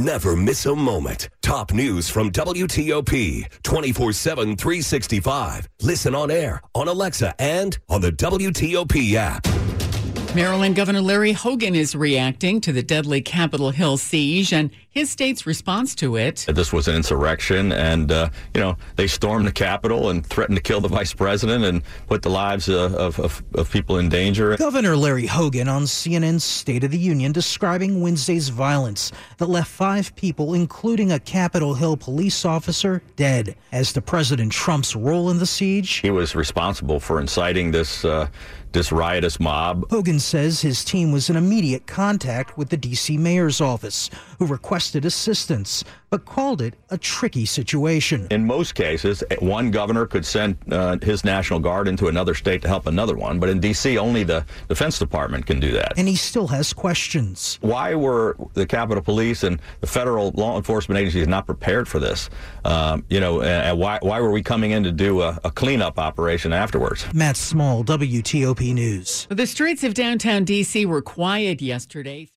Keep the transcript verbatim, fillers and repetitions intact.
never miss a moment. Top news from W T O P, twenty-four seven, three sixty-five. Listen on air, on Alexa, and on the W T O P app. Maryland Governor Larry Hogan is reacting to the deadly Capitol Hill siege and his state's response to it. This was an insurrection, and, uh, you know, they stormed the Capitol and threatened to kill the vice president and put the lives uh, of, of, of people in danger. Governor Larry Hogan on C N N's State of the Union describing Wednesday's violence that left five people, including a Capitol Hill police officer, dead. As to President Trump's role in the siege, he was responsible for inciting this uh, this riotous mob. Hogan says his team was in immediate contact with the D C mayor's office, who requested assistance, but called it a tricky situation. In most cases, one governor could send uh, his National Guard into another state to help another one, but in D C, only the Defense Department can do that. And he still has questions. Why were the Capitol Police and the federal law enforcement agencies not prepared for this? Um, you know, and why, why were we coming in to do a, a cleanup operation afterwards? Matt Small, W T O P News. The streets of downtown D C were quiet yesterday.